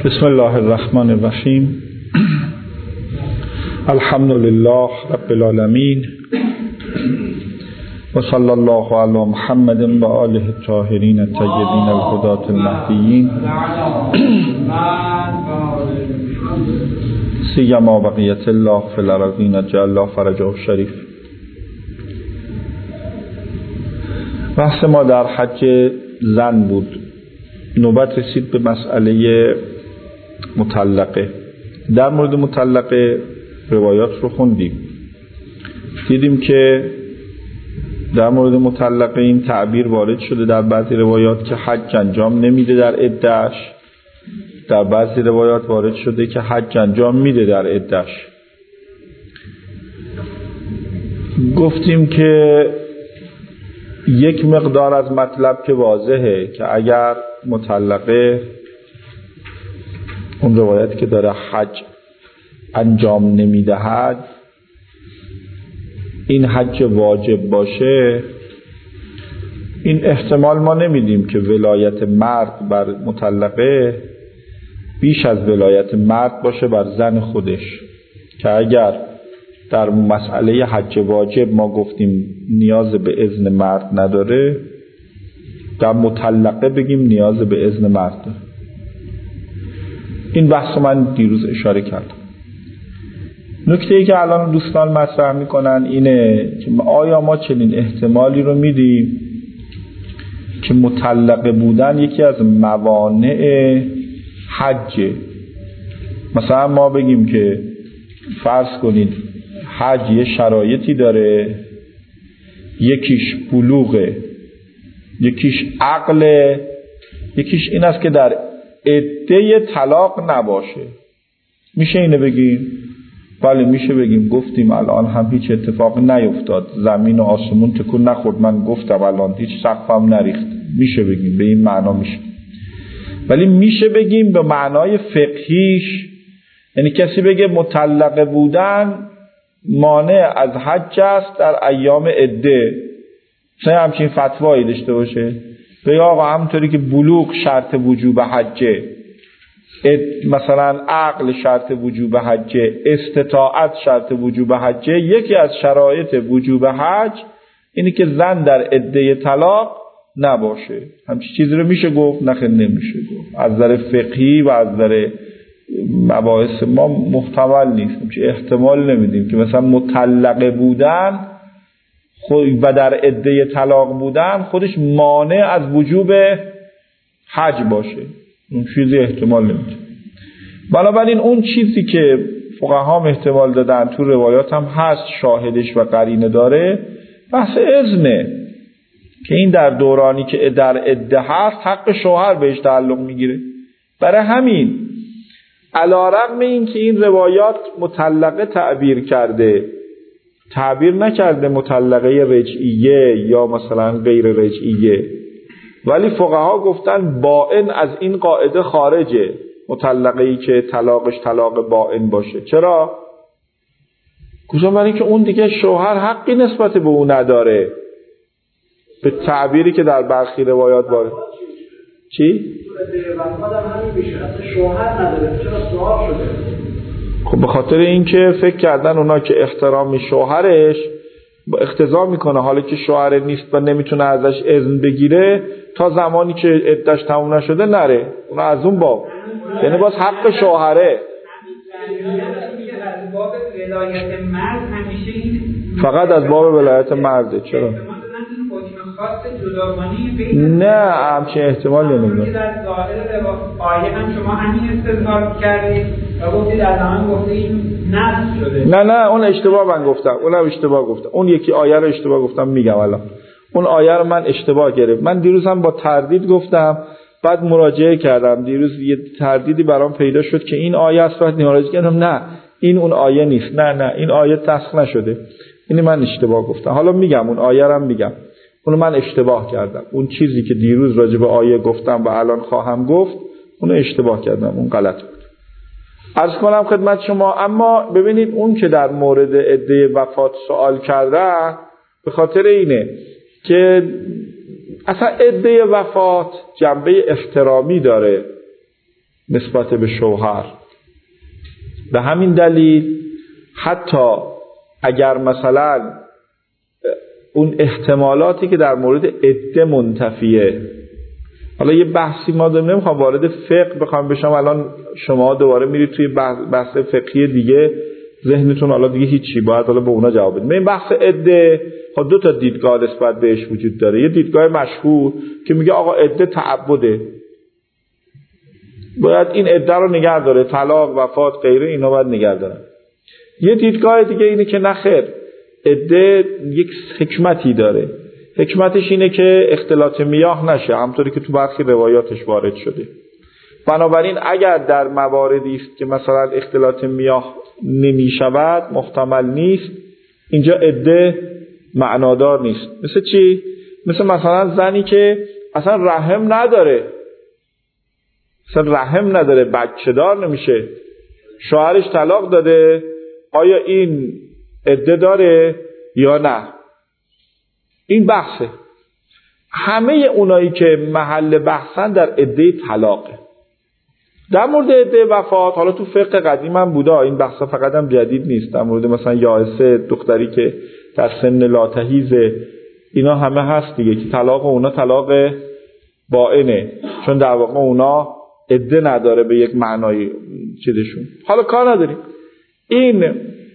بسم الله الرحمن الرحیم. الحمد لله رب العالمین و صلی الله علی محمد و آله الطاهرین الطیبین الهداة المهدیین سیما بقیت الله فی الارضین جل الله فرجه الشریف. بحث ما در حج زن بود. نوبت رسید به مسئله مطلقه. در مورد مطلقه روایات رو خوندیم، دیدیم که در مورد مطلقه این تعبیر وارد شده در بعضی روایات که حج انجام نمیده در عده‌اش، در بعضی روایات وارد شده که حج انجام میده در عده‌اش. گفتیم که یک مقدار از مطلب که واضحه که اگر مطلقه اون روایت که داره حج انجام نمیدهد این حج واجب باشه، این احتمال ما نمیدیم که ولایت مرد بر مطلقه بیش از ولایت مرد باشه بر زن خودش، که اگر در مسئله حج واجب ما گفتیم نیاز به اذن مرد نداره، در مطلقه بگیم نیاز به اذن مرد داره. این بحث من دیروز اشاره کردم. نکته‌ای که الان دوستان مطرح میکنن اینه که آیا ما چنین احتمالی رو میدیم که مطلقه بودن یکی از موانع حجه؟ مثلا ما بگیم که فرض کنید حج یه شرایطی داره، یکیش بلوغه، یکیش عقله، یکیش این است که در عده طلاق نباشه. میشه اینو بگیم؟ بله میشه بگیم. گفتیم الان هم هیچ اتفاقی نیفتاد، زمین و آسمون تکون نخورد، من گفتم الان هیچ سقفم نریخت. میشه بگیم به این معنا میشه. ولی میشه بگیم به معنای فقهیش، یعنی کسی بگه مطلقه بودن مانع از حج است در ایام عده، مثلا همچین فتوایی داشته باشه بگه آقا همونطوری که بلوغ شرط وجوب حجه، مثلا عقل شرط وجوب حجه، استطاعت شرط وجوب حجه، یکی از شرایط وجوب حج اینی که زن در عده طلاق نباشه. همچین چیزی رو میشه گفت؟ نخیر نمیشه گفت. از نظر فقهی و از نظر مباحث ما محتمل نیست، همچین احتمال نمیدیم که مثلا مطلقه بودن و در عده طلاق بودن خودش مانع از وجوب حج باشه. اون چیزی احتمال نمیده. بنابراین اون چیزی که فقها هم احتمال دادن تو روایات هم هست، شاهدش و قرینه داره، بحث اذنه که این در دورانی که در عده هست حق شوهر بهش تعلق میگیره. برای همین علی‌رغم این که این روایات مطلقه تعبیر نکرده مطلقه رجعیه یا مثلا غیر رجعیه، ولی فقها گفتن بائن از این قاعده خارجه، مطلقه‌ای که طلاقش طلاق بائن باشه. چرا؟ گفتن برای که اون دیگه شوهر حقی نسبت به اون نداره، به تعبیری که در برخی روایات وارد. چی؟ شوهر نداره. چرا سوال شده؟ خب به خاطر اینکه فکر کردن اونا که احترام شوهرش با اقتضا میکنه حالا که شوهر نیست و نمیتونه ازش اذن بگیره تا زمانی که عدتش تموم نشده نره. اونا از اون باب، یعنی باز حق شوهره. فقط از باب ولایت مرده. چرا؟ نه همچین احتمال نمیدونم. در ظاهر آیه هم شما همین استدلال کردید و گفتید در زمان گفته این نص شده. نه اون اشتباه من گفتم، اونم اشتباه گفتم. اون یکی آیه رو اشتباه گفتم، میگم الان. اون آیه رو من اشتباه گرفت. من دیروز هم با تردید گفتم، بعد مراجعه کردم. دیروز یه تردیدی برام پیدا شد که این آیه است، بعد مراجعه کردم نه این اون آیه نیست. نه این آیه تسخ نشده. اینو من اشتباه گفتم. حالا میگم اون آیه رو میگم. اونو من اشتباه کردم. اون چیزی که دیروز راجع به آیه گفتم و الان خواهم گفت اونو اشتباه کردم، اون غلط بود. عرض کنم خدمت شما. اما ببینید اون که در مورد عده وفات سوال کرده به خاطر اینه که اصلا عده وفات جنبه احترامی داره. نسبت به شوهر. به همین دلیل حتی اگر مثلا اون احتمالاتی که در مورد عده منتفیه، حالا یه بحثی ما داریم، نمیخوام وارد فقه بخوام بشم، الان شما دوباره میرید توی بحث فقهی دیگه ذهنتون حالا دیگه هیچی، باید حالا به اونا جواب بدید. این بحث عده خب دو تا دیدگاه نسبت بهش وجود داره. یه دیدگاه مشهور که میگه آقا عده تعبده، باید این عده رو نگه داره، طلاق، وفات، غیره اینا باید نگه داره. یه دیدگاه دیگه اینه که نخیر، عده یک حکمتی داره، حکمتش اینه که اختلاط میاه نشه، همطوری که تو برخی روایاتش وارد شده. بنابراین اگر در مواردی است که مثلا اختلاط میاه نمی شود، محتمل نیست، اینجا عده معنادار نیست. مثل چی؟ مثلا زنی که اصلا رحم نداره، بچه دار نمیشه، شوهرش طلاق داده، آیا این عده داره یا نه؟ این بحثه. همه اونایی که محل بحثن در عده طلاقه. در مورد عده وفات، حالا تو فقه قدیم هم بوده این بحثا، فقط هم جدید نیست. در مورد مثلا یائسه، دختری که در سن لاتحیزه، اینا همه هست دیگه که طلاق اونا طلاق بائنه، چون در واقع اونا عده نداره به یک معنای چیزشون. حالا کار نداریم، این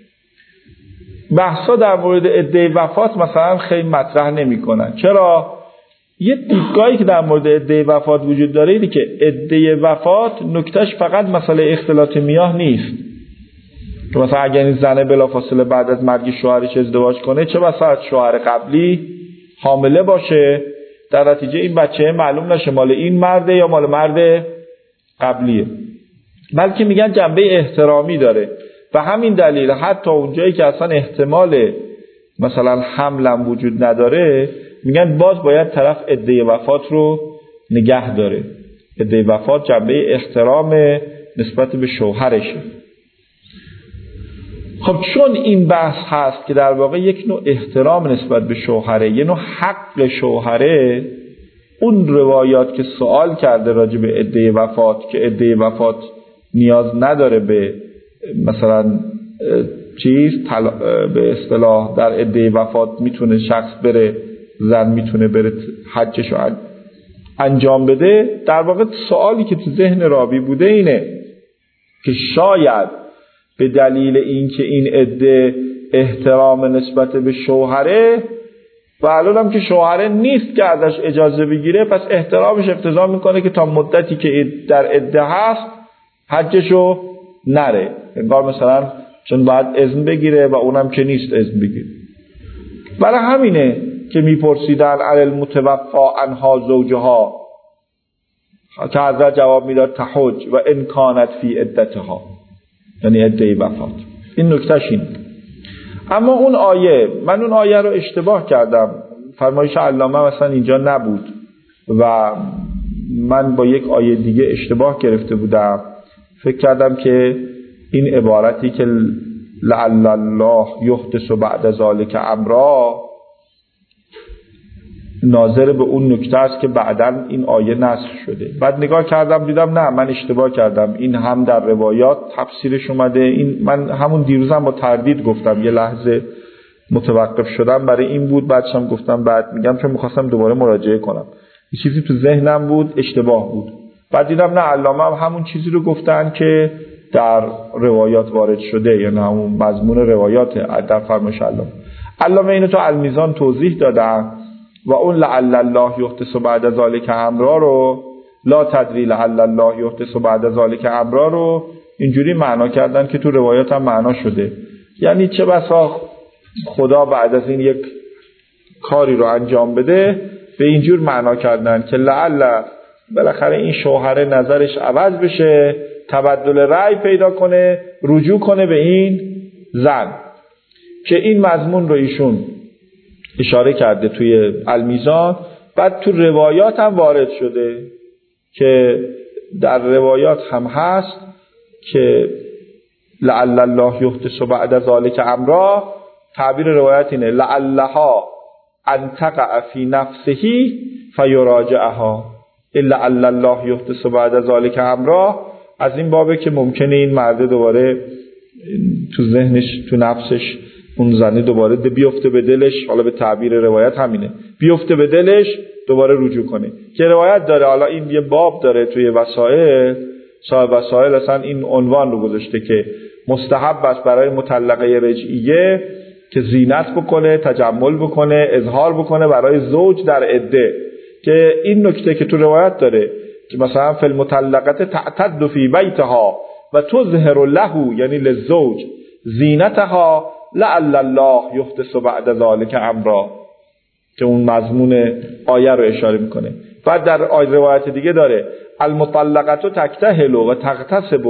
بحثا در مورد عده وفات مثلا خیلی مطرح نمی کنن. چرا؟ یه دیدگاهی که در مورد عده وفات وجود داره اینه که عده وفات نکتهش فقط مسئله اختلاط میاه نیست، که مثلا اگر این زنه بلافاصله بعد از مرگ شوهرش ازدواج کنه، چه بسا از شوهر قبلی حامله باشه، در نتیجه این بچه معلوم نشه مال این مرده یا مال مرد قبلیه، بلکه میگن جنبه احترامی داره. و همین دلیل حتی اونجایی که اصلا احتمال مثلا حملم وجود نداره، میگن باز باید طرف عده وفات رو نگه داره. عده وفات جنبه احترام نسبت به شوهرشه. خب چون این بحث هست که در واقع یک نوع احترام نسبت به شوهره، یه نوع حق شوهره، اون روایات که سوال کرده راجع به عده وفات که عده وفات نیاز نداره به مثلا به اصطلاح در عده وفات میتونه شخص بره، زن میتونه بره حجشو انجام بده، در واقع سوالی که تو ذهن راوی بوده اینه که شاید به دلیل اینکه این عده احترام نسبت به شوهره و الانم که شوهره نیست که ازش اجازه بگیره، پس احترامش اقتضا میکنه که تا مدتی که در عده هست حجشو نره، انگار مثلا چون باید اذن بگیره و اونم که نیست اذن بگیره. برای همینه که میپرسیدن علی المتوفا عنها زوجها، که حضرت جواب میداد تحج و ان کانت فی عدتها، یعنی عده وفات. این نکتهش این. اما اون آیه، من اون آیه رو اشتباه کردم، فرمایش علامه مثلا اینجا نبود و من با یک آیه دیگه اشتباه گرفته بودم. فکر کردم که این عبارتی که لعل الله یحدث بعد ذلک امرا ناظر به اون نکته است که بعداً این آیه نسخ شده. بعد نگاه کردم دیدم نه، من اشتباه کردم، این هم در روایات تفسیرش اومده. این من همون دیروزم با تردید گفتم، یه لحظه متوقف شدم برای این بود، بعدشم گفتم بعد میگم، چون میخواستم دوباره مراجعه کنم، یه چیزی تو ذهنم بود اشتباه بود. بعد دیدم نه، علامه همون چیزی رو گفتن که در روایات وارد شده، یعنی همون مضمون روایات در فرمایش علامه اینو تو المیزان توضیح دادن و اون لعل الله یحدث بعد ذلک امرا رو، لا تدری لعل الله یحدث بعد ذلک امرا رو اینجوری معنا کردن که تو روایات هم معنا شده، یعنی چه بسا خدا بعد از این یک کاری رو انجام بده، به اینجور معنا کردن که لعل بالاخره این شوهر نظرش عوض بشه، تبدل رأی پیدا کنه، رجوع کنه به این زن، که این مضمون رو ایشون اشاره کرده توی المیزان. بعد تو روایات هم وارد شده که در روایات هم هست که لعل الله یحدث بعد ذلک امرا، تعبیر روایت اینه لعلها ان تقع فی نفسه فیراجعها، لعل الله یحدث بعد ذلک امرا از این بابه که ممکنه این مرده دوباره تو ذهنش تو نفسش اون زنه دوباره بیفته به دلش، حالا به تعبیر روایت همینه، بیفته به دلش دوباره رجوع کنه که روایت داره. حالا این یه باب داره توی وسائل، صاحب وسائل اصلا این عنوان رو گذاشته که مستحب است برای مطلقه رجعیه که زینت بکنه، تجمل بکنه، اظهار بکنه برای زوج در عده، که این نکته که تو روایت داره که مثلا فی المطلقه تعتد فی بیتها و تظهر له یعنی للزوج زینتها لعل الله یحدث بعد ذلك امرا، که اون مضمون آیه رو اشاره میکنه. بعد در روایت دیگه داره المطلقه تکتهل و تغتسب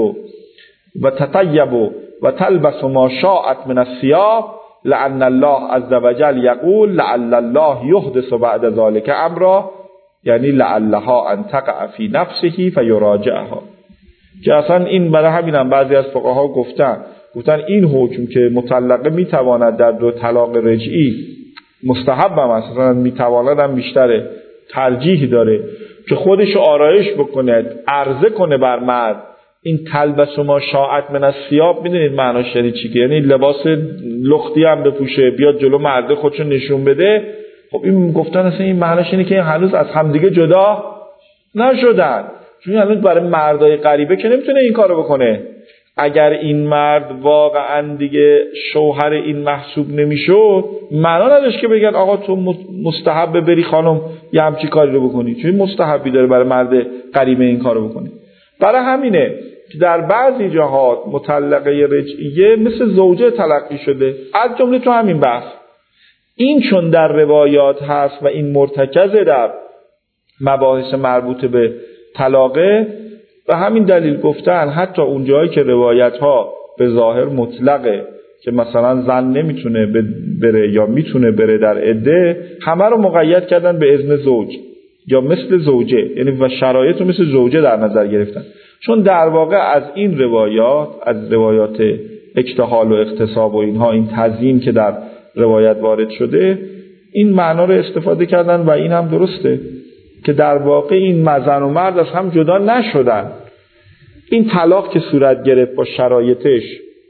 و تطیب و تلبس ما شاءت من الثياب لعن الله عز وجل یقول لعل الله یحدث بعد ذلك امرا، یعنی لعلها ان تقع فی نفسه فیراجعها. که اصلا این برای همینم بعضی از فقها گفتن این حکم که مطلقه میتواند در دو طلاق رجعی مستحب هم اصلا میتواند هم بیشتره، ترجیح داره که خودش آرایش بکنه، عرضه کنه بر مرد. این تلبس و ما شاعت من الثياب میدونید معناش یعنی چی؟ یعنی لباس لختی هم بپوشه بیاد جلو مرده خودشو نشون بده. خب این گفتن اصلا این معناش اینه که هنوز از همدیگه جدا نشدن، چون الان برای مردای غریبه که نمیتونه این کارو بکنه. اگر این مرد واقعا دیگه شوهر این محسوب نمیشد، معنا نداشت که بگن آقا تو مستحب بری خانم یه همچی کاری رو بکنی، چون مستحبی داره برای مرد غریبه این کارو بکنی. برای همینه که در بعضی جاهات مطلقه رجعیه مثل زوجه تلقی شده، از جمله تو همین بحث. این چون در روایات هست و این مرتکزه در مباحث مربوط به طلاقه، و همین دلیل گفتن حتی اون جایی که روایت ها به ظاهر مطلقه که مثلا زن نمیتونه بره یا میتونه بره در عده، همه رو مقید کردن به اذن زوج یا مثل زوجه، یعنی و شرایط رو مثل زوجه در نظر گرفتن. چون در واقع از این روایات، از روایات اکتحال و اغتصاب و اینها، این تزیین که در روایت وارد شده، این معنا رو استفاده کردن و این هم درسته که در واقع این زن و مرد از هم جدا نشدن. این طلاق که صورت گرفت با شرایطش،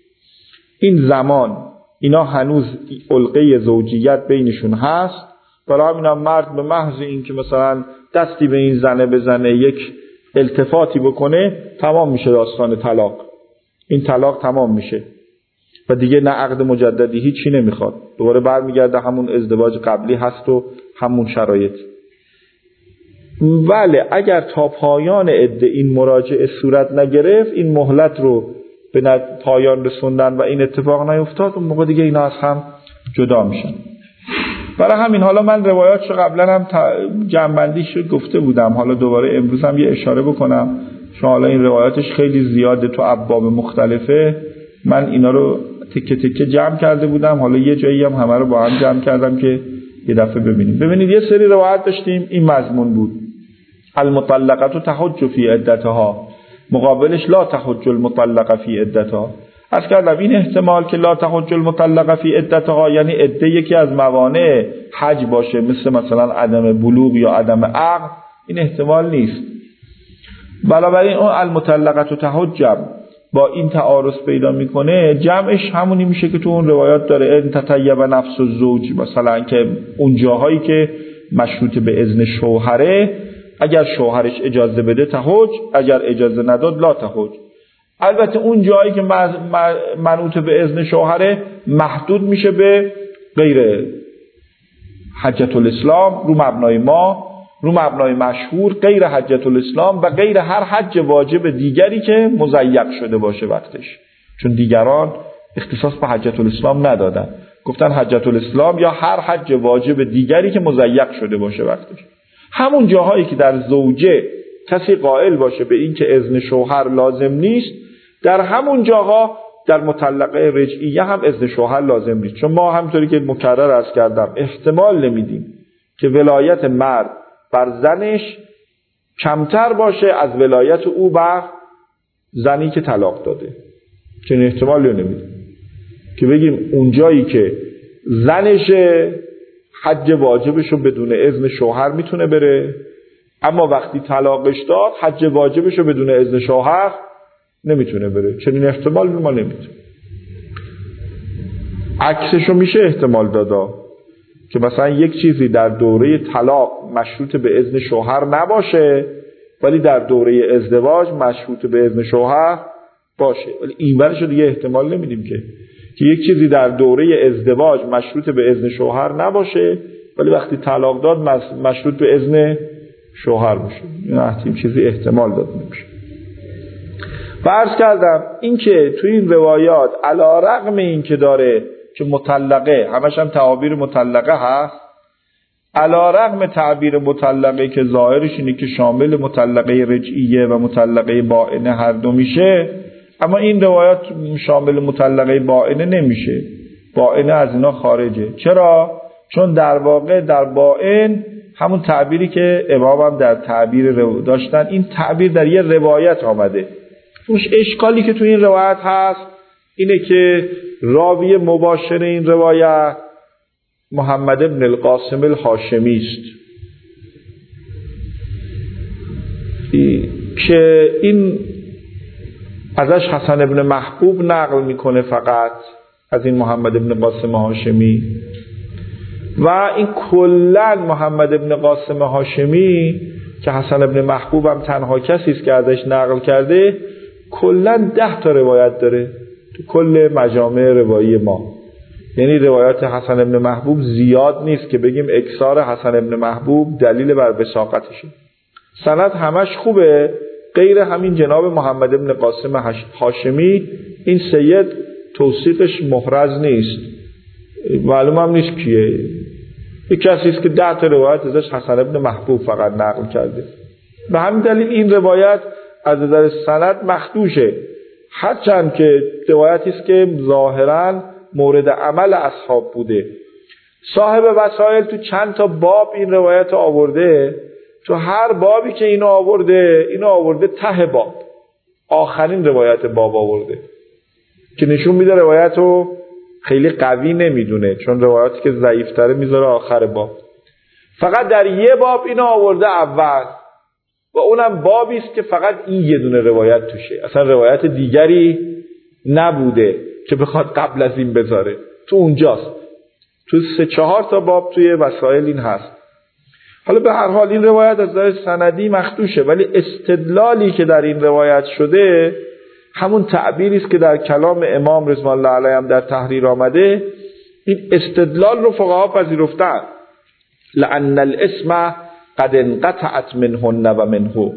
این زمان اینا هنوز علقه زوجیت بینشون هست، برای همین هم مرد به محض این که مثلا دستی به این زنه بزنه، یک التفاتی بکنه، تمام میشه داستان طلاق. این طلاق تمام میشه و دیگه نه عقد مجددی هیچی نمیخواد، دوباره برمیگرده همون ازدواج قبلی هست و همون شرایط. ولی اگر تا پایان عده این مراجعه صورت نگرفت، این مهلت رو به پایان رسوندن و این اتفاق نیفتاد، اون موقع دیگه اینا از هم جدا میشن. برای همین حالا من روایاتشو قبلا هم جمع‌بندیش گفته بودم، حالا دوباره امروز هم یه اشاره بکنم، چون حالا این روایاتش خیلی زیاده تو ابواب مختلفه. من اینا رو تکه تکه جمع کرده بودم، حالا یه جایی هم همه رو با هم جمع کردم که یه دفعه ببینیم. ببینید یه سری روایت داشتیم این مضمون بود: المطلقه تحج فی عدتها، مقابلش لا تحج المطلقه فی عدتها. از کردم این احتمال که لا تحج المطلقه فی عدتها یعنی عده یکی از موانع حج باشه، مثلا عدم بلوغ یا عدم عقل، این احتمال نیست. بنابراین اون المطلقه تحج با این تعارض پیدا میکنه، جمعش همونی میشه که تو اون روایات داره ان تطیب نفس الزوج، مثلا که اون جاهایی که مشروط به اذن شوهره، اگر شوهرش اجازه بده تحج، اگر اجازه نداد لا تحج. البته اون جایی که منوط به اذن شوهره محدود میشه به غیر حجة الاسلام، رو مبنای مشهور غیر حجة الاسلام و غیر هر حج واجب دیگری که مضیق شده باشه وقتش، چون دیگران اختصاص به حجة الاسلام ندادن، گفتن حجة الاسلام یا هر حج واجب دیگری که مضیق شده باشه وقتش. همون جاهایی که در زوجه کسی قائل باشه به این که اذن شوهر لازم نیست، در همون جاها در مطلقه رجعیه هم اذن شوهر لازم نیست، چون ما همونطوری که مکرر عرض کردم احتمال نمیدیم که ولایت مرد بر زنش کمتر باشه از ولایت او بر زنی که طلاق داده. چون احتمال نمیدیم که بگیم اون جایی که زنش حج واجبشو بدون اذن شوهر میتونه بره، اما وقتی طلاقش داد حج واجبشو بدون اذن شوهر نمیتونه بره. چنین احتمال ما نمیتونه. عکسشو میشه احتمال دادا که مثلا یک چیزی در دوره طلاق مشروط به اذن شوهر نباشه ولی در دوره ازدواج مشروط به اذن شوهر باشه. ولی این ورشو دیگه احتمال نمیدیم که یک چیزی در دوره ازدواج مشروط به اذن شوهر نباشه ولی وقتی طلاق داد مشروط به اذن شوهر باشه. این چیزی احتمال داد نمیشه. فرض کردم این که توی این روایات علی رغم این که داره که مطلقه، همش هم تعابیر مطلقه هست، علی رغم تعبیر مطلقه که ظاهرش اینه که شامل مطلقه رجعیه و مطلقه بائنه هر دو میشه، اما این روایات شامل مطلقه بائنه نمیشه. بائنه از اینا خارجه. چرا؟ چون در واقع در بائن همون تعبیری که امام هم در تعبیر داشتن، این تعبیر در یه روایت آمده. اشکالی که تو این روایت هست اینه که راوی مباشر این روایت محمد ابن القاسم الهاشمی است که این ازش حسن ابن محبوب نقل میکنه فقط از این محمد ابن قاسم هاشمی. و این کلن محمد ابن قاسم هاشمی که حسن ابن محبوب هم تنها کسی است که ازش نقل کرده، کلن 10 تا روایت داره تو کل مجامع روایی ما. یعنی روایات حسن ابن محبوب زیاد نیست که بگیم اکثار حسن ابن محبوب دلیل بر وثاقتشه. سند همش خوبه غیر همین جناب محمد ابن قاسم هاشمی. این سید توصیفش محرز نیست، معلوم هم نیست کیه. یک کسی است که 10 تا روایت ازش حسن ابن محبوب فقط نقل کرده. به همین دلیل این روایت از نظر سند مخدوشه، هرچند که روایتی است که ظاهراً مورد عمل اصحاب بوده. صاحب وسائل تو چند تا باب این روایت آورده، تو هر بابی که اینو آورده ته باب، آخرین روایت باب آورده که نشون میده روایت رو خیلی قوی نمیدونه، چون روایاتی که ضعیفتره میذاره آخر باب. فقط در یه باب اینو آورده اول و اونم بابی است که فقط این یه دونه روایت توشه، اصلا روایت دیگری نبوده که بخواد قبل از این بذاره. تو اونجاست، تو 3-4 تا باب توی وسائل این هست. حالا به هر حال این روایت از نظر سندی مخدوشه، ولی استدلالی که در این روایت شده همون تعبیری است که در کلام امام رضوان الله علیه هم در تحریر آمده. این استدلال رو فقها پذیرفتن، لأن الاسم قد انقطعت منهن و منه،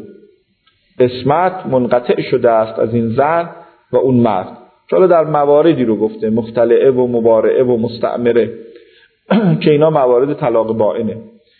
اسمت منقطع شده است از این زن و اون مرد. حالا در مواردی رو گفته، مختلعه و مبارعه و مستعمره که اینا موارد طلاق بائنه،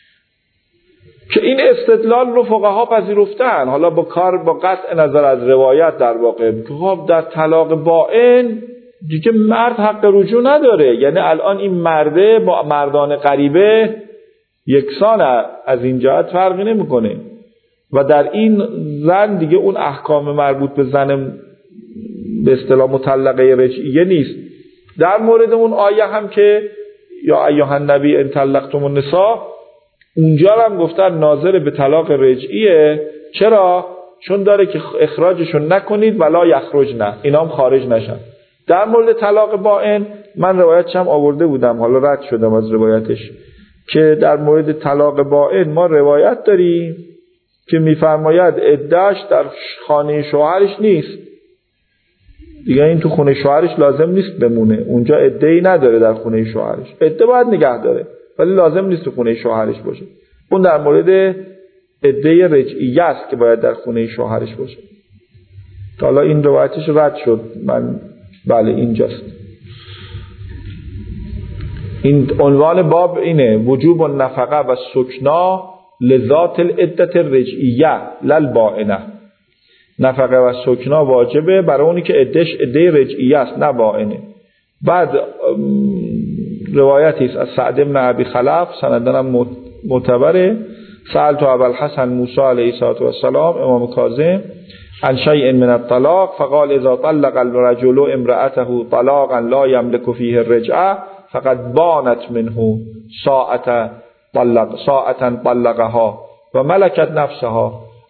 که این استدلال رو فقها پذیرفتن. حالا با قطع نظر از روایت در واقع در طلاق بائن دیگه مرد حق رجوع نداره. یعنی الان این مرده با مردان غریبه یکسان از این جهت فرقی نمیکنه و در این زن دیگه اون احکام مربوط به زن به اصطلاح مطلقه رجعیه نیست. در مورد اون آیه هم که یا ایها النبی ان طلقتم النساء، اونجا هم گفتن ناظر به طلاق رجعیه. چرا؟ چون داره که اخراجشون نکنید ولا یخرجن، اینا هم خارج نشن. در مورد طلاق بائن من روایتش هم آورده بودم، حالا رد شدم از روایتش، که در مورد طلاق بائن ما روایت داریم که میفرماید عده‌اش در خانه شوهرش نیست دیگه. این تو خونه شوهرش لازم نیست بمونه، اونجا عده‌ای نداره در خونه شوهرش، عده باید نگه داره ولی لازم نیست تو خونه شوهرش باشه. اون در مورد عده رجعیه است که باید در خونه شوهرش باشه. تا حالا این روایتش رد شد. من بله اینجاست. این عنوان باب اینه: وجوب النفقه و سکنا لذات العدة الرجعیه للبائنه. نفقه و سکنا واجبه برای اونی که عدهش عده رجعیه است نه بائنه. بعد روایتی است از سعد بن ابی خلف، سندن معتبره: سألت ابا الحسن موسی علیه السلام امام کاظم عن شیء من الطلاق فقال اذا طلق الرجل امرأته طلاقا لا يملك فيه الرجعه فقد بانت منه ساعة طلقها و ملكت نفسها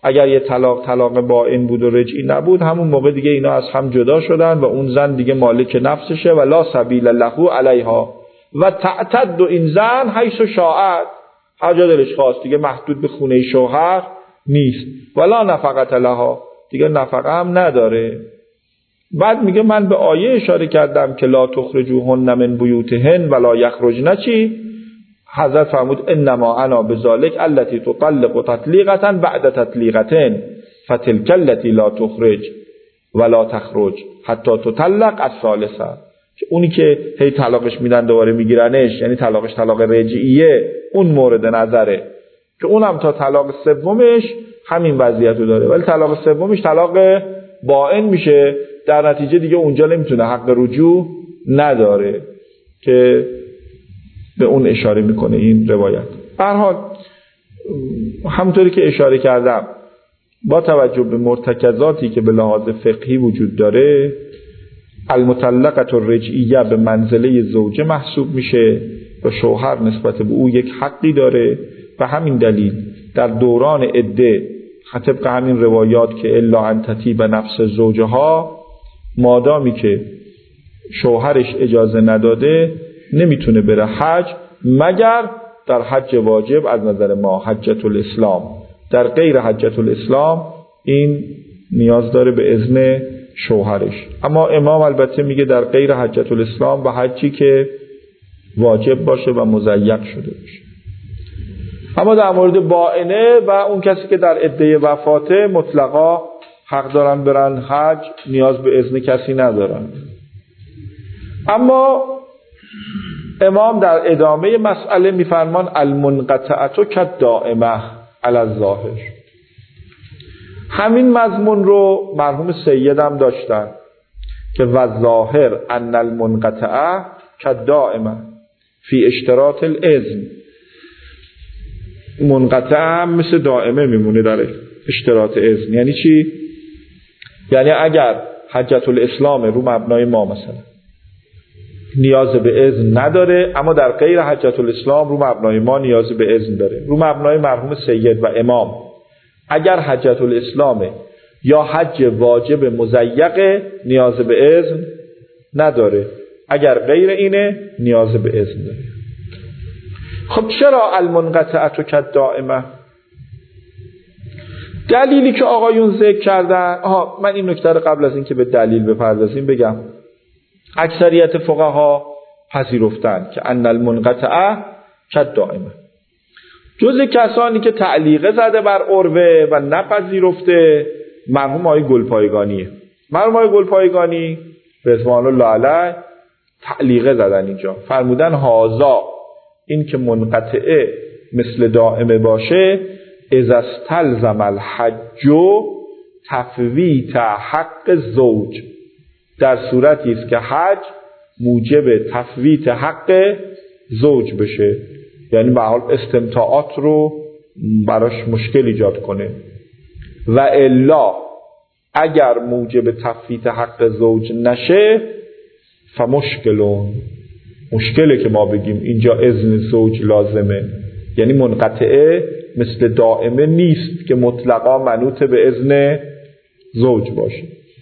اگر یه طلاق باین بود و رجعی نبود، همون موقع دیگه اینا از هم جدا شدن و اون زن دیگه مالک نفسشه و لا سبیل له علیها و تعتد این زن حیث شاءت، هر جا دلش خواست، دیگه محدود به خونه شوهر نیست. ولا نفقت لها، دیگه نفقه هم نداره. بعد میگه من به آیه اشاره کردم که لا تخرجوهن من بیوتهن ولا یخرجن، چی؟ حضرت فرمود انما انا بذالک التی تطلق تطلیقه بعد تطلیقتين فتلك التي لا تخرج ولا تخرج حتی تطلق الثالثه. اونی که هی طلاقش میدن دوباره میگیرنش، یعنی طلاقش طلاق رجعیه، اون مورد نظره که اونم تا طلاق سومش همین وضعیتو داره، ولی طلاق سومش طلاق باین میشه، در نتیجه دیگه اونجا نمیتونه حق رجوع نداره که به اون اشاره میکنه این روایت. به هر حال همونطوری که اشاره کردم با توجه به مرتکزاتی که به لحاظ فقهی وجود داره، المطلقه الرجعیه به منزله زوجه محسوب میشه و شوهر نسبت به او یک حقی داره. و همین دلیل در دوران عده طبق همین روایات که الا ان تطیب نفس زوجها، مادامی که شوهرش اجازه نداده نمیتونه بره حج مگر در حج واجب از نظر ما حجة الاسلام. در غیر حجة الاسلام این نیاز داره به اذن شوهرش. اما امام البته میگه در غیر حجة الاسلام و حجی که واجب باشه و مضیق شده باشه. اما در مورد باینه و اون کسی که در عده وفاته مطلقا حق دارن برن حج، نیاز به اذن کسی ندارن. اما امام در ادامه مسئله میفرمان المنقطعه کالدائمه علی الظاهر. همین مضمون رو مرحوم سیدم داشتن که والظاهر ان المنقطعه کالدائمه فی اشتراط الاذن. منقطع هم مثل دائمه میمونه در اشتراط اذن. یعنی چی؟ یعنی اگر حجة الاسلام رو مبنای ما مثلا نیاز به اذن نداره، اما در غیر حجة الاسلام رو مبنای ما نیاز به اذن داره. رو مبنای مرحوم سید و امام اگر حجة الاسلام یا حج واجب مضیق نیاز به اذن نداره، اگر غیر اینه نیاز به اذن داره. خب چرا المنقطعه کالدائمه؟ دلیلی که آقایون ذکر کردن، من این نکته رو قبل از اینکه به دلیل بپردازیم بگم، اکثریت فقها پذیرفتن که ان المنقطعه کالدائمه، جز کسانی که تعلیقه زده بر عروه و نپذیرفته مرحوم آقای گلپایگانیه. مرحوم آقای گلپایگانی رضوان الله علیه تعلیقه زدن اینجا، فرمودن هازا، این که منقطعه مثل دائمه باشه، اذا استلزم الحج تفویت حق زوج، در صورتی است که حج موجب تفویت حق زوج بشه، یعنی به حال استمتاعات رو براش مشکل ایجاد کنه. و الا اگر موجب تفویت حق زوج نشه مشکله که ما بگیم اینجا اذن زوج لازمه. یعنی منقطعه مثل دائمه نیست که مطلقا منوط به اذن زوج باشه.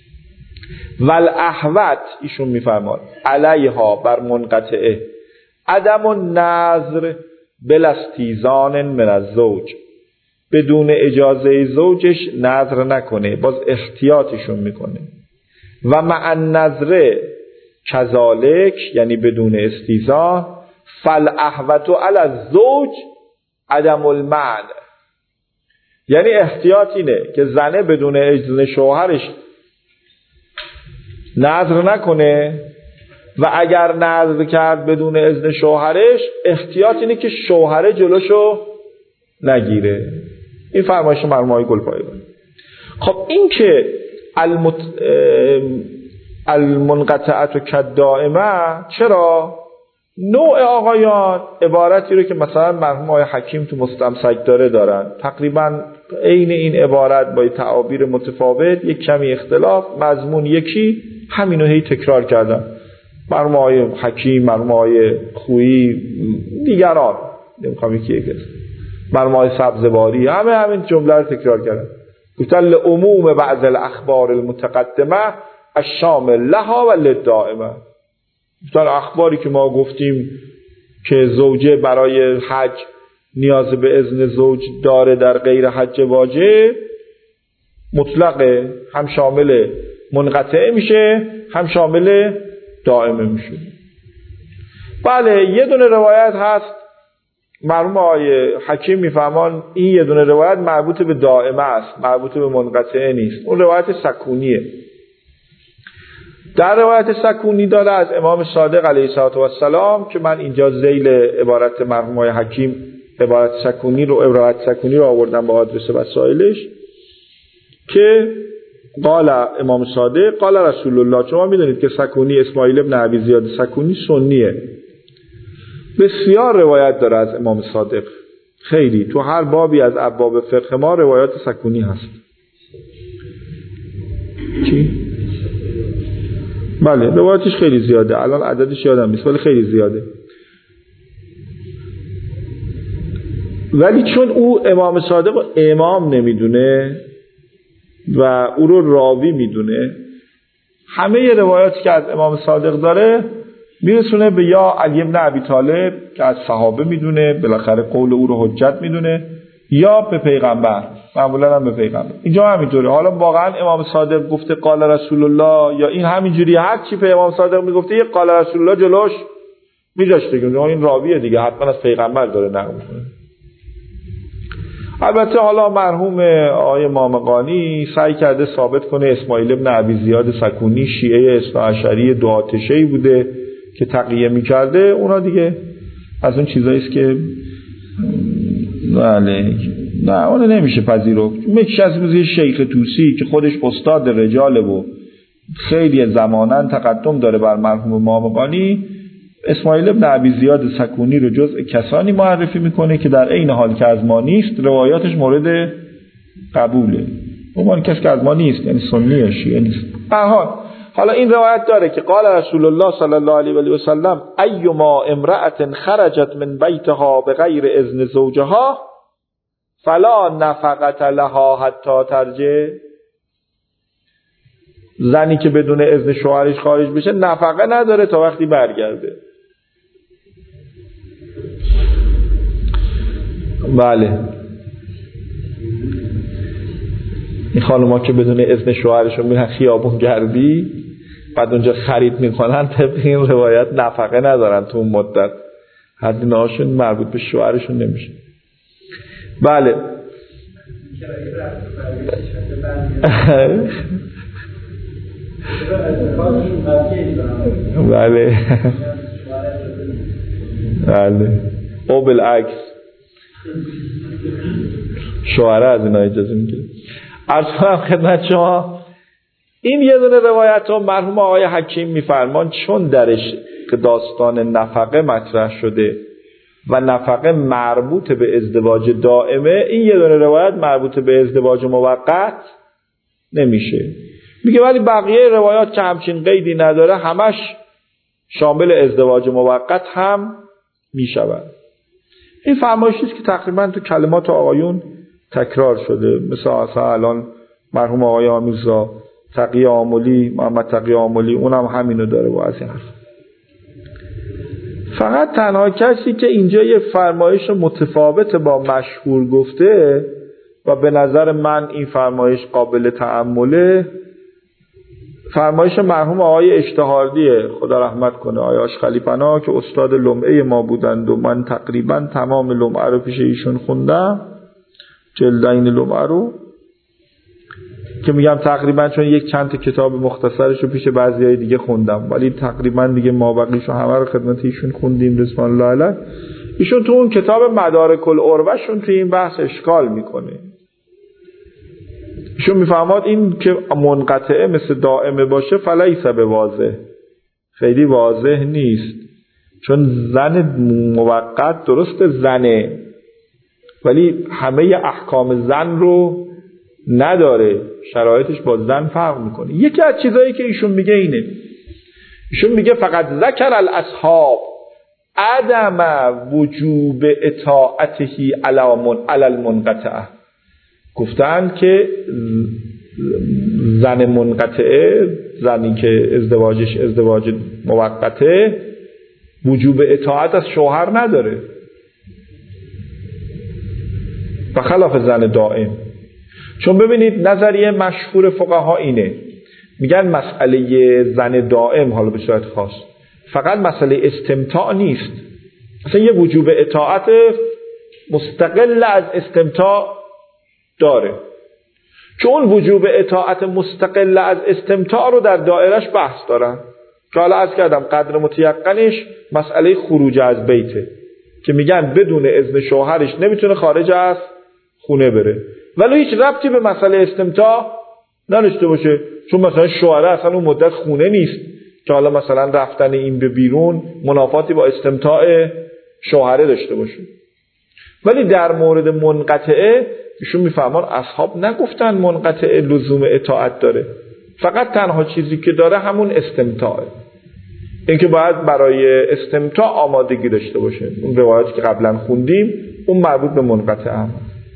والاحوط ایشون میفرماد علیها بر منقطعه عدم النظر بلا استیذان من الزوج، بدون اجازه زوجش نظر نکنه، باز احتیاطشون میکنه. و مع النظر کذالک، یعنی بدون استیذان، فالاحوط علی الزوج عدم المنع، یعنی احتیاط اینه که زنه بدون اذن شوهرش نظر نکنه و اگر نظر کرد بدون اذن شوهرش احتیاط اینه که شوهره جلوشو نگیره. این فرمایش مرحوم آقای گلپایگانی. خب این که المنقطعه کالدائمه، چرا؟ نوع آقایان عبارتی رو که مثلا مرحوم آقای حکیم تو مستمسک دارن، تقریبا عین این عبارت با تعابیر متفاوت، یک کمی اختلاف، مضمون یکی، همینو هی تکرار کردن. مرحوم آقای حکیم، مرحوم آقای خویی، دیگران نمیخوام یکی مرحوم آقای سبزواری، همین جمله رو تکرار کردن. گفتن عموم بعض الاخبار المتقدمه الشامل لها و للدائمه. گفتن اخباری که ما گفتیم که زوجه برای حج نیاز به اذن زوج داره در غیر حج واجب مطلقه، هم شامل منقطع میشه هم شامل دائمه میشه. بله یه دونه روایت هست مرحوم آقای حکیم میفهمان این یه دونه روایت مربوط به دائمه است، مربوط به منقطع نیست. اون روایت سکونیه. در روایت سکونی داره از امام صادق علیه السلام که من اینجا ذیل عبارت مرحوم آقای حکیم عبارت سکونی رو آوردم با آدرس وسایلش که قال امام صادق قال رسول الله. شما میدونید که سکونی اسماعیل ابن ابی زیاد سکونی سنیه، بسیار روایت داره از امام صادق، خیلی تو هر بابی از ابواب فقه ما روایات سکونی هست. چی؟ بله روایتش خیلی زیاده، الان عددش یادم نیست ولی خیلی زیاده. ولی چون او امام صادق امام نمیدونه و او رو راوی میدونه، همه روایاتی که از امام صادق داره میرسونه به یا علی بن ابی طالب که از صحابه میدونه، بالاخره قول او رو حجت میدونه، یا به پیغمبر، معمولا هم به پیغمبر. اینجا همینطوره. حالا واقعا امام صادق گفته قال رسول الله یا این همینجوری هر چی به امام صادق میگفته یه قال رسول الله جلوش میذاشته که این راویه دیگه، حتما از پیغمبر داره نقل میکنه. البته حالا مرحوم آقای مامقانی سعی کرده ثابت کنه اسماعیل ابن ابی زیاد سکونی شیعه اثناعشری دو آتشه‌ای بوده که تقیه میکرده. اونا دیگه از اون چیزایی است که نه اون نمیشه پذیرفت. میشه شیخ توسی که خودش استاد رجاله و خیلی زمانن تقدم داره بر مرحوم مامقانی، اسماعیل ابن ابی زیاد سکونی رو جزء کسانی معرفی میکنه که در عین حال که از ما نیست روایاتش مورد قبوله. اون کسی که از ما نیست یعنی سنی شیعه نیست. به هر حال حالا این روایت داره که قال رسول الله صلی الله علیه و سلم ایما امرأة خرجت من بیتها بغیر اذن زوجها فلا نفقة لها حتی ترجع. زنی که بدون اذن شوهرش خارج بشه نفقه نداره تا وقتی برگرده. بله این خانوما که بدون اذن شوهرشون میرن خیابون گردی بعد اونجا خرید میکنن، طبق این روایت نفقه ندارن تو اون مدت، هزینه هاشون مربوط به شوهرشون نمیشه. بله بله بله او بالعکس شوهره از اینا اجازه میگیره. عرض کنم خدمت شما این یه دونه روایت رو مرحوم آقای حکیم میفرمان چون درش داستان نفقه مطرح شده و نفقه مربوط به ازدواج دائمه، این یه دونه روایت مربوط به ازدواج موقت نمیشه. میگه ولی بقیه روایات که همچین قیدی نداره همش شامل ازدواج موقت هم میشود. این فرمایشی است که تقریبا تو کلمات آقایون تکرار شده، مثل الان مرحوم آقای آمیرزا تقی آملی، محمد تقی آملی، اونم همینو داره با از این حرف. فقط تنها کسی که اینجا یه فرمایش متفاوت با مشهور گفته و به نظر من این فرمایش قابل تأمله، فرمایش مرحوم آقای اشتهاردیه، خدا رحمت کنه، آقای آشخلی پناه که استاد لمعه ما بودند و من تقریبا تمام لمعه رو پیش ایشون خوندم، جلدین لمعه رو، که میگم تقریبا چون یک چند تا کتاب مختصرش رو پیش بعضیای دیگه خوندم ولی تقریبا دیگه مابقیشو همه رو خدمت ایشون خوندیم رضوان الله علیه. ایشون تو اون کتاب مدارک العروه شون تو این بحث اشکال میکنه. ایشون میفهماد این که منقطعه مثل دائمه باشه فلیس به واضح، خیلی واضح نیست، چون زن موقت درست زنه ولی همه احکام زن رو نداره، شرایطش با زن فرق میکنه. یکی از چیزایی که ایشون میگه اینه، ایشون میگه فقط ذکر الاصحاب عدم وجوب اطاعته علی المنقطع. گفتن که زن منقطعه، زنی که ازدواجش ازدواج موقته، وجوب اطاعت از شوهر نداره و خلاف زن دائم. چون ببینید نظریه مشهور فقها اینه، میگن مسئله زن دائم حالا به صورت خاص فقط مسئله استمتاع نیست، اصلا یه وجوب اطاعت مستقل از استمتاع داره، چون وجوب اطاعت مستقل از استمتاع رو در دائرش بحث دارن که حالا عرض کردم قدر متیقنش مسئله خروج از بیته که میگن بدون اذن شوهرش نمیتونه خارج از خونه بره، ولی هیچ ربطی به مسئله استمتاع نداشته باشه، چون مثلا شوهر اصلا اون مدت خونه نیست که حالا مثلا رفتن این به بیرون منافاتی با استمتاع شوهره داشته باشه. ولی در مورد منقطعه ایشون میفهمان اصحاب نگفتن منقطعه لزوم اطاعت داره، فقط تنها چیزی که داره همون استمتاعه، اینکه باید برای استمتاع آمادگی داشته باشه. اون روایاتی که قبلا خوندیم اون مربوط به منقطعه هم.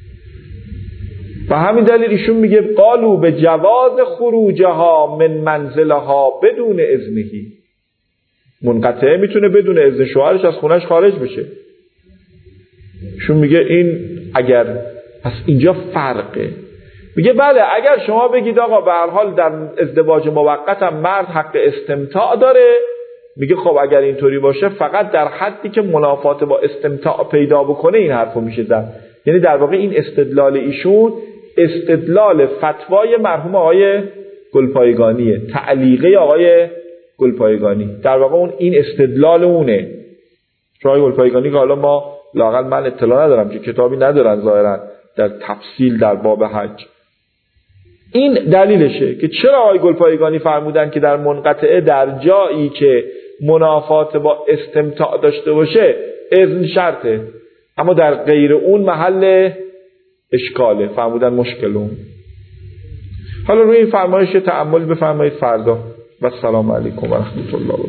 و همین دلیل ایشون میگه قالوا به جواز خروجها من منزلها بدون اذنهی، منقطعه میتونه بدون اذن شوهرش از خونش خارج بشه. ایشون میگه این اگر پس اینجا فرقه، میگه بله اگر شما بگید آقا به هر حال در ازدواج موقت هم مرد حق استمتاع داره، میگه خب اگر اینطوری باشه فقط در حدی که منافات با استمتاع پیدا بکنه این حرفو میشه زد. یعنی در واقع این استدلال ایشون استدلال فتوای مرحوم آقای گلپایگانیه، تعلیقه آقای گلپایگانی، در واقع اون این استدلال اونه. آقای گلپایگانی که حالا ما لااقل من اطلاع ندارم که کتابی ندارن ظاهرا در تفصیل در باب حج، این دلیلشه که چرا آقای گلپایگانی فرمودن که در منقطعه در جایی که منافات با استمتاع داشته باشه اذن شرطه، اما در غیر اون محل اشکاله، فرمودن مشکل اون. حالا روی این فرمایش تأمل بفرمایید فردا. و السلام علیکم و رحمت الله و